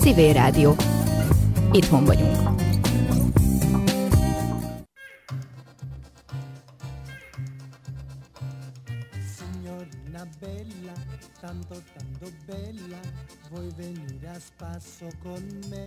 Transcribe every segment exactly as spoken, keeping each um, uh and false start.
Civil Rádió. Itthon vagyunk. Signorina bella, tanto tanto bella, vuoi venire a spasso con me?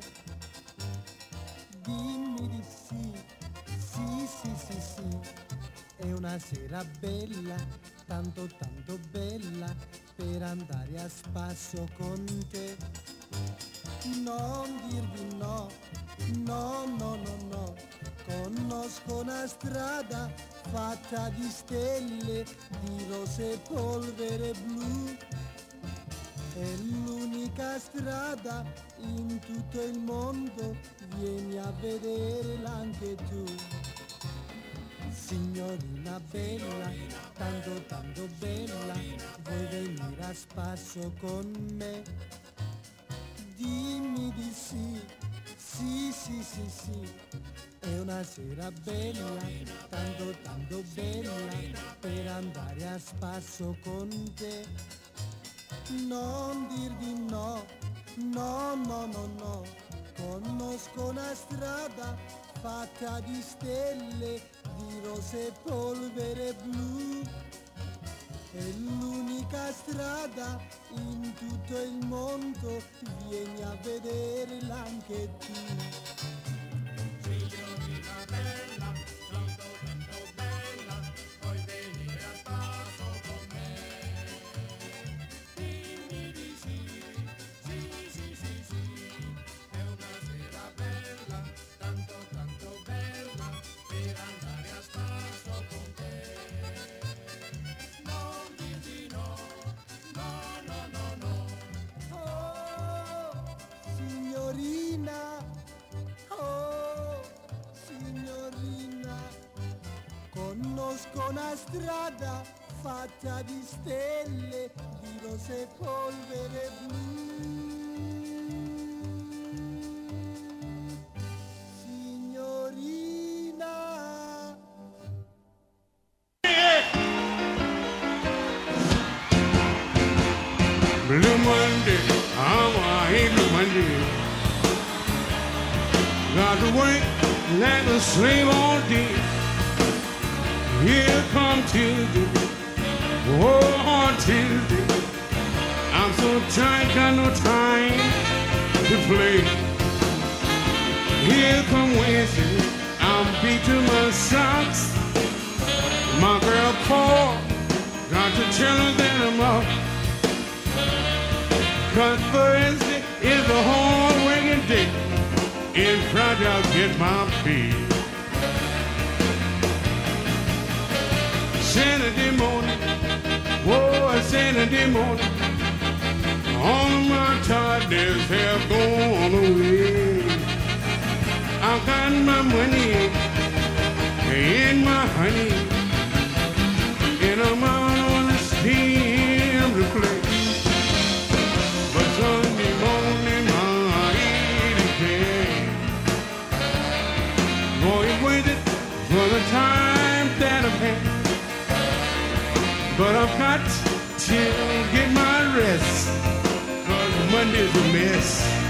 Dimmi di sì, sì, sì, sì, sì, è una sera bella, tanto tanto bella, per andare a spasso con te. Non dirmi no, no, no, no, no, conosco una strada fatta di stelle, di rose e polvere blu. È l'unica strada in tutto il mondo, vieni a vederla anche tu. Signorina bella, tanto tanto bella, vuoi venire a spasso con me? Dimmi di sì, sì, sì, sì, sì, è una sera bella, tanto tanto bella, per andare a spasso con te. Non dir di no, no, no, no, no, conosco una strada fatta di stelle, di rose e polvere blu. È l'unica strada in tutto il mondo, vieni a vederla anche tu. Signorina bella, tanto tanto bella, vuoi venire a spasso con me? Dimmi di sì, sì, sì, sì, sì, è una sera bella, tanto tanto bella, per andare a spasso con te. Signorina, oh, signorina, conosco una strada fatta di stelle, di rose e polvere blu. Signorina. Blue Monday, I'm a hate Blue Monday. Got to work like a slave all day. Here come Tuesday, oh Tuesday. I'm so tired, got no time to play. Here come Wednesday, I'm beat to my socks. My girl called, got to tell her that I'm up. Cause Thursday is a hard working day, and Friday I'll get my pay. Saturday morning, whoa, Saturday morning, all my tiredness have gone away. I got my money and my honey, and I'm out on the steam to play. But Sunday morning, I ain't again. Boy, waited for the time that I've had, but I've got to get my rest, cause Monday's a mess.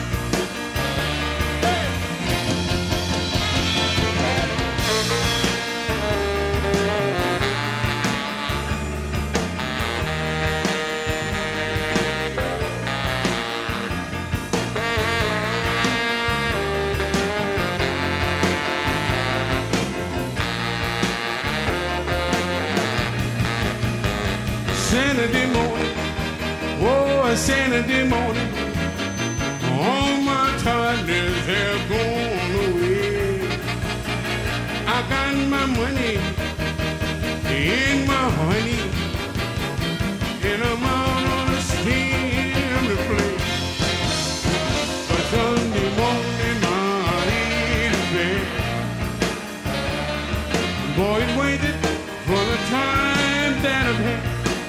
Saturday morning, oh, Saturday morning, all my tiredness have gone away. I got my money and my honey, and I'm out on the steam to play. But Sunday morning, I ain't in bed. Boys waited for the time that I've had,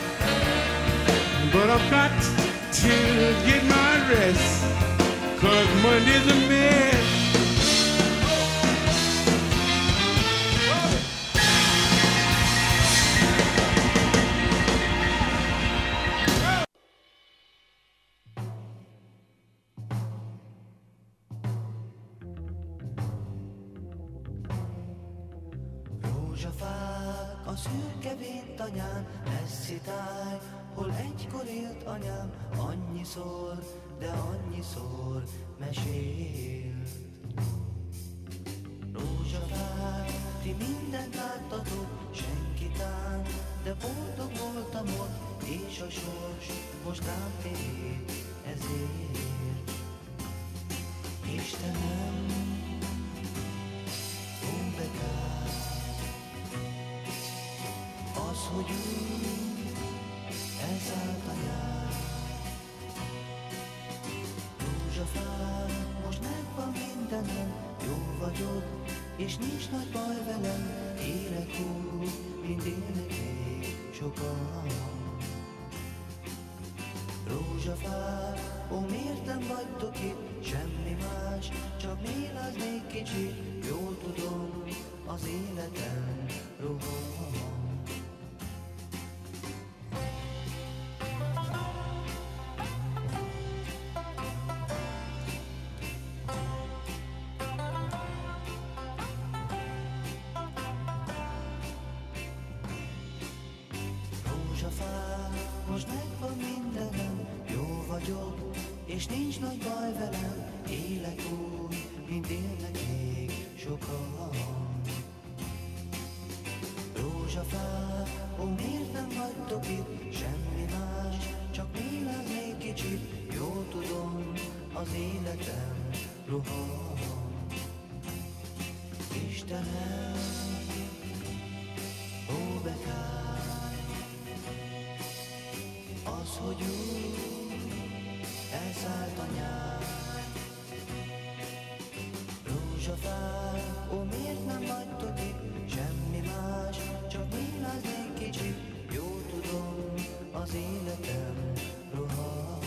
but I've got to get my rest, cause Monday's a mess. Rózsafák a szürke véntanyán, messzi táj, hol egykor élt anyám, annyiszor, de annyiszor mesélt. Rózsafák, ti mindent láttatok, senki tán, de boldog voltam ott, és a sors most rám tér, ezért. Istenem, ó bekár, az, hogy úgy elszállt a nyár. Rózsafák, most megvan mindenem, jó vagyok, és nincs nagy baj velem, élek úgy, mint élnek még sokan. Rózsafák, ó, miért nem vagytok itt, semmi más, csak méláznék kicsit, jól tudom, az életem rohan. Most megvan mindenem, jó vagyok, és nincs nagy baj velem, élek úgy, mint élnek még sokan. Rózsafák, ó, miért nem vagytok itt, semmi más, csak méláznék kicsit, jól tudom, az életem rohan. Istenem, ó bekár, az, hogy úgy elszállt a nyár. Rózsafák, ó, miért nem vagytok itt, semmi más, csak méláznék kicsit, jól tudom, az életem rohan.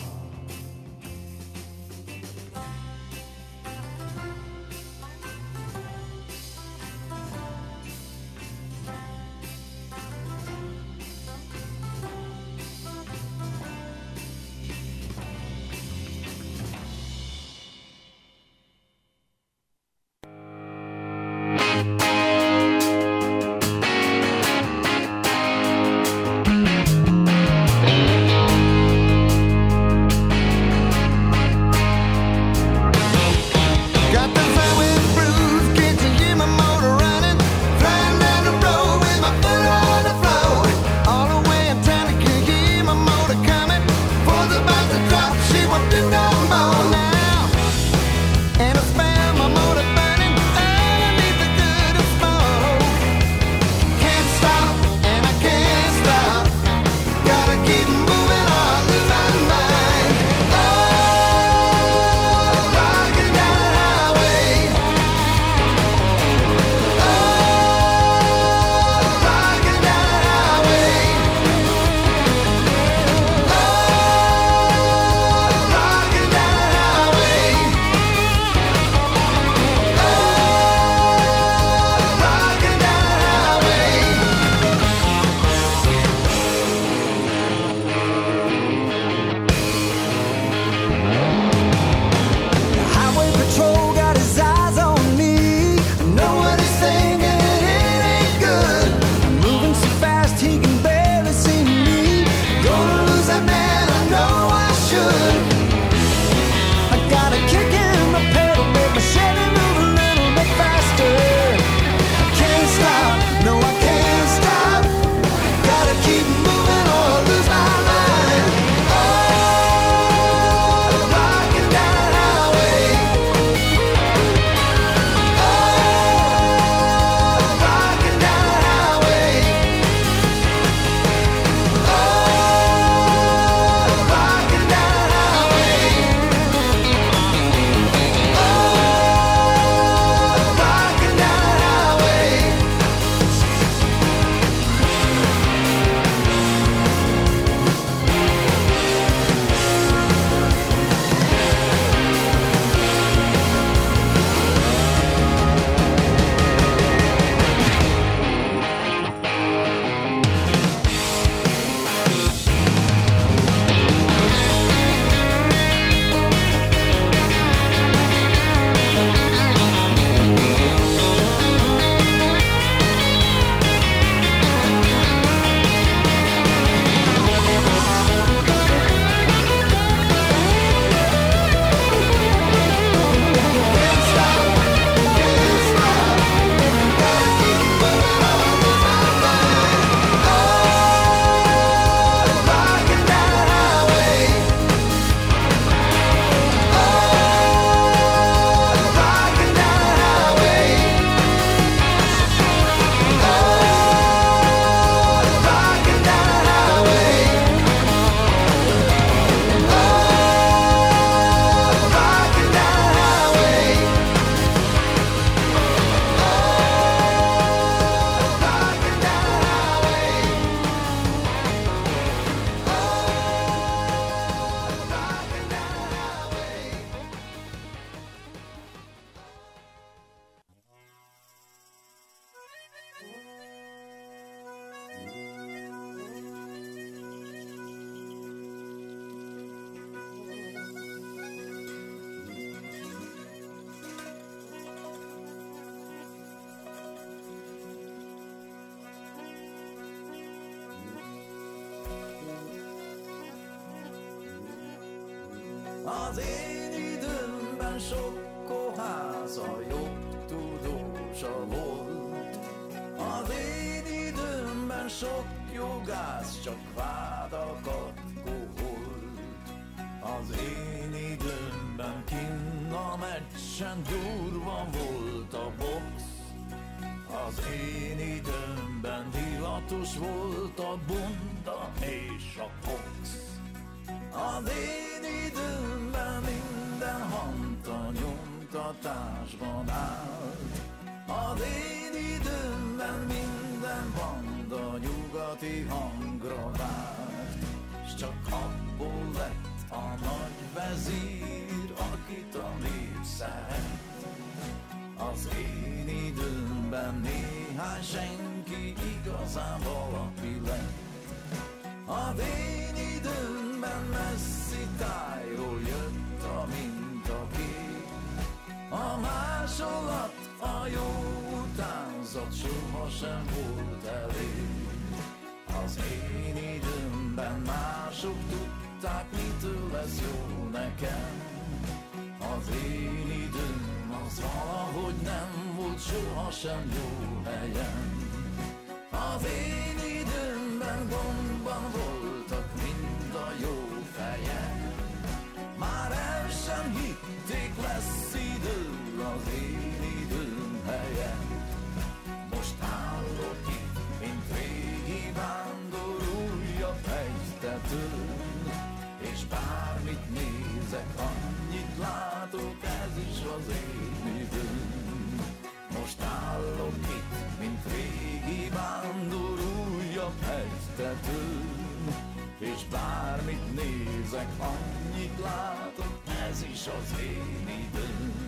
sok jogász csak vádakat koholt. Az én időmben kinn a meccsen durva volt a box. Az én időmben divatos volt a bunda és a kox. Az én időmben minden hanta nyomtatásban állt. Az én időmben minden banda nyugati hangra várt. S csak abból lett a nagy vezír, akit a nép szeret. Az én időmben néhány senki igazán valaki lett. Az én időmben messzi tájról jött a mintakép. A másolat, a jó utánzat sohasem volt elég. Az én időmben mások tudták, mitől lesz jó nekem. Az én időm az valahogy nem volt sohasem jó helyen. Az én időmben gondban voltak mind a jó fejek. Már el sem hitték, lesz idő az én időm helyen. Most állok itt, mint régi vándor újabb hegytetőn. És bármit nézek, annyit látok, ez is az én időm. Most állok itt, mint régi vándor újabb hegytetőn. És bármit nézek, annyit látok, ez is az én időm.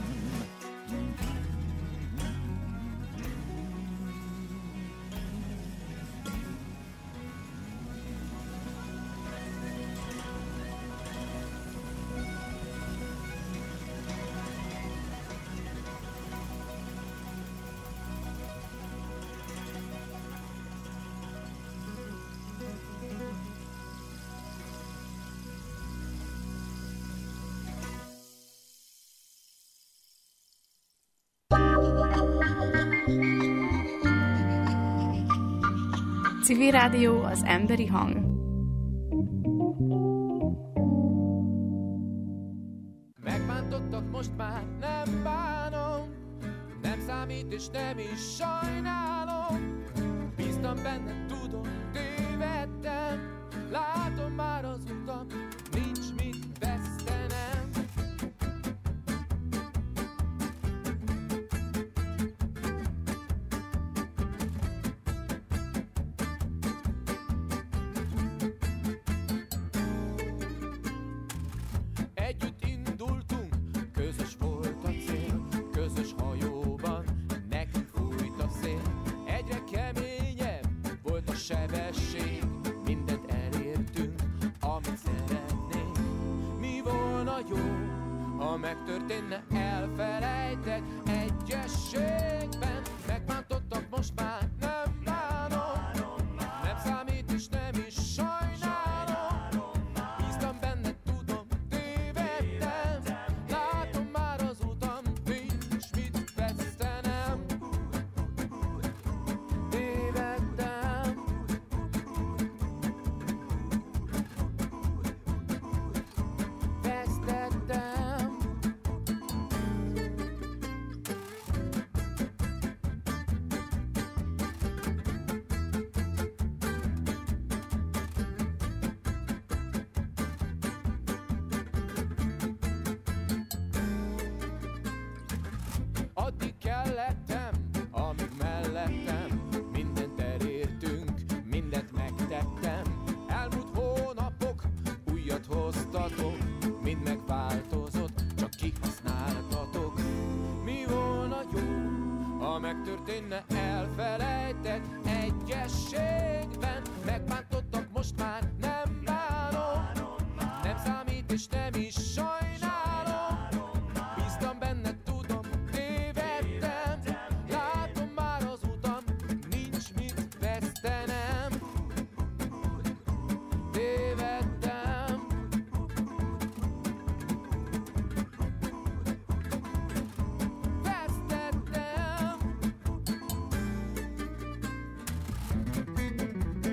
Civil Rádió, az emberi hang. Megbántottak, most már nem bánom, nem számít és nem is sajnálom. Bíztam benne, tudom, tévedtem, látom már az utam, nincs mit vesztenem. Együtt indultunk, közös volt a cél, közös hajóban nekünk fújt a szél. Egyre keményebb volt a sebesség, mindent elértünk, amit szeretnénk. Mi volna jó, ha megtörténne, elfelejtett egyességben. Megbántottak, most már nem bánom, nem számít és nem is sajnálom. Bíztam benne, tudom, tévedtem, látom már az utam, nincs mit vesztenem. Tévedtem. Vesztettem. Addig kellettem, amíg mellettem, mindent elértünk, mindent megtettem. Elmúlt hónapok újat hoztatok, mind megváltozott, csak kihasználtatok. Mi volna jó, ha megtörténne, elfelejtett egyességben. Megbántottak, most már nem bánom, nem számít és nem is sajnálom. Bíztam benne, tudom, tévedtem, látom már az utam, nincs mit vesztenem. Tévedtem. Vesztettem.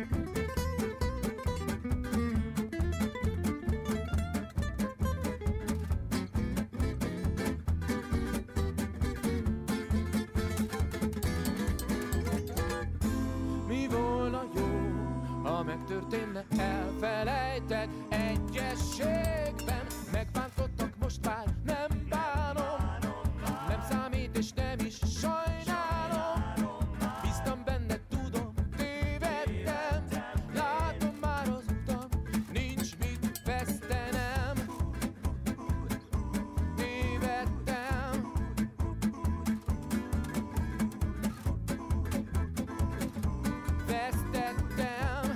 történne, elfelejtett egyességben. Megbántottak, most már nem bánom, nem számít és nem is sajnálom. Bíztam benne, tudom, tévedtem, látom már az utam, nincs mit vesztenem. Tévedtem. Vesztettem.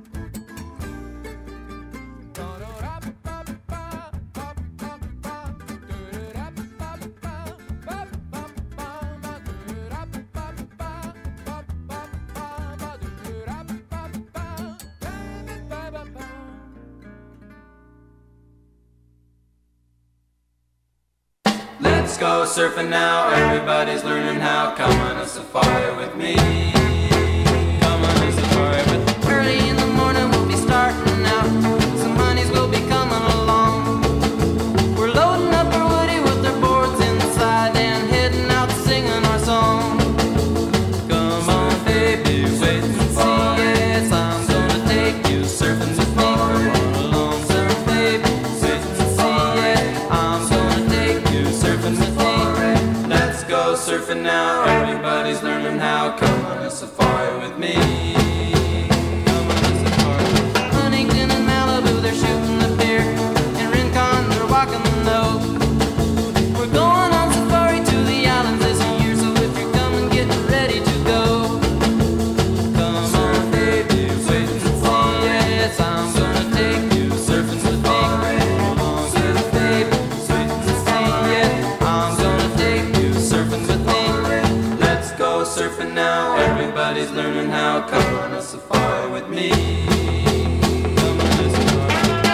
Let's go surfing now, everybody's learning how. Come on a safari with me. Come on a safari with me. Early in the morning we'll be starting out. Some honeys will be coming along. We're loading up our woody with our boards inside and heading out singing our song. Come on baby, wait and see. Yes, I'm gonna take you surfing with me. Come on along, surf baby, wait and see. Yeah, I'm gonna take you surfing with me. Let's go surfing now, everybody's learning how. Come on a safari with me. Come on a safari. Huntington and Malibu, they're shooting the pier. In Rincon, they're walking the nose. We're going on safari to the islands this year, so if you're coming, get ready to go. Come on, baby, wait and see. Yes, I'm gonna take you surfing with me. Come on, surf, baby, wait and see. Yeah, I'm gonna take you surfing with me. Let's go surfing now, everybody's learning how. Come on a safari with me. Come on a safari.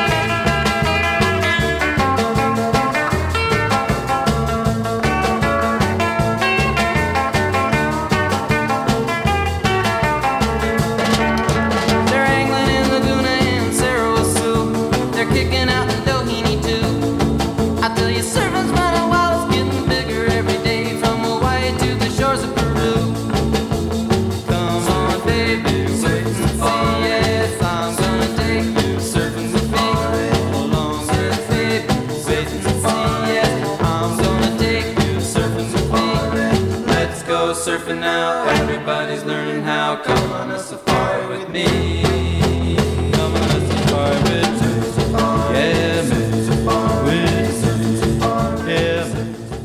They're angling in Laguna and Cerro Azul. They're kicking out in Doheny too. I tell you, surfing's running wild, it's getting bigger every day, from Hawaii to the shores of Peru. Come on, baby, wait and see. Yes, I'm gonna take you surfing with me. Come along, surf, baby, wait and see. Yes, I'm gonna take you surfing with me. Let's go surfing now, everybody's learning how. Come on a safari with me. Come on a safari with me. Yeah, me. With me. Yeah, me.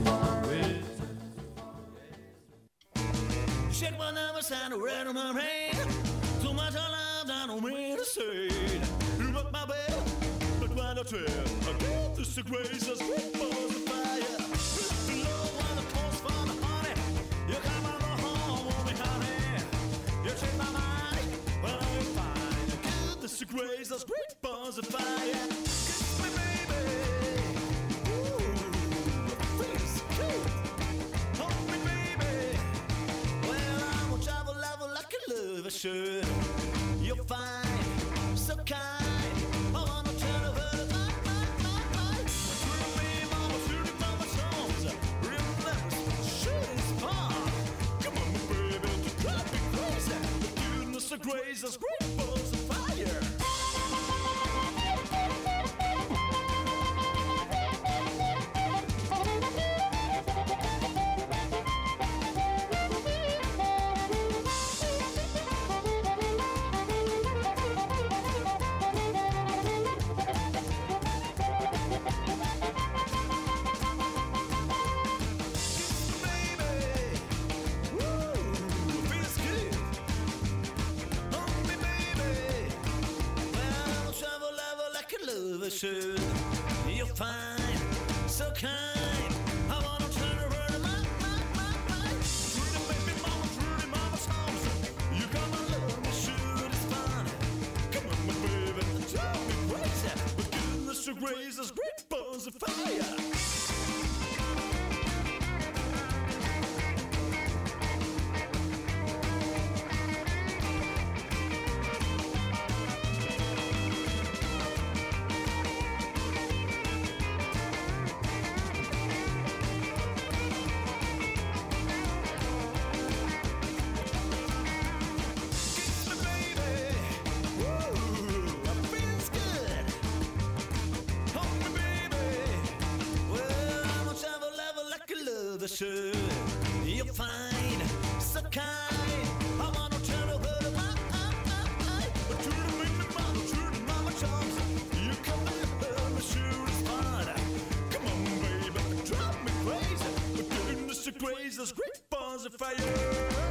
Shit, when I was on the red of my hand, too much I love, I don't mean to say. You rock my bed, but when I tell, I get this the grace of sweet balls of fire. The love when the calls for the honey, you come on the home with me, honey. You change my mind, but I'm fine. I get this the grace of sweet balls of fire. Kiss me, baby. Ooh, feels good. Hold me, baby. Well, I won't travel level like a lover should. You're fine, so kind. I wanna turn over the night, night, night, night. Through me, mama, through the mama songs. Remember, shit is fun. Come on, baby, to drive me crazy. The goodness of grace is great balls of fire. Should. You're fine, so kind. I wanna turn around and my, my, my, my. Through the baby mama, through the mama's house. You gonna love me, sure it's fun. Come on, my baby, drive me crazy. But goodness to grace is great balls of fire. You're fine, so kind. I wanna tell her that my eye, but to the baby mama, to the mama chums. You come there, my shoe is fine. Come on, baby, drive me crazy. But goodness, the crazy, great balls of fire.